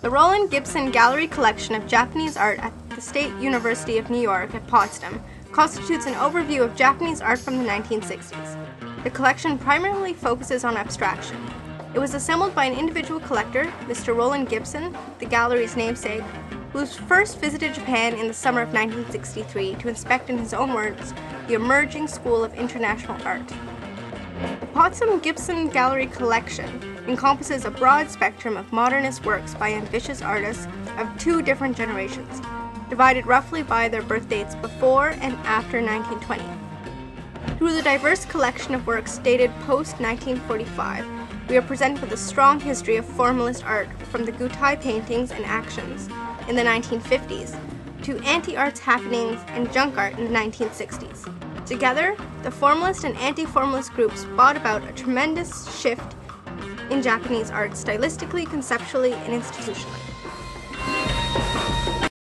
The Roland Gibson Gallery Collection of Japanese Art at the State University of New York at Potsdam constitutes an overview of Japanese art from the 1960s. The collection primarily focuses on abstraction. It was assembled by an individual collector, Mr. Roland Gibson, the gallery's namesake, who first visited Japan in the summer of 1963 to inspect, in his own words, the emerging school of international art. The Potsdam Gibson Gallery Collection encompasses a broad spectrum of modernist works by ambitious artists of two different generations, divided roughly by their birth dates before and after 1920. Through the diverse collection of works dated post-1945, we are presented with a strong history of formalist art from the Gutai paintings and actions in the 1950s to anti-art's happenings and junk art in the 1960s. Together, the formalist and anti-formalist groups brought about a tremendous shift in Japanese art stylistically, conceptually, and institutionally.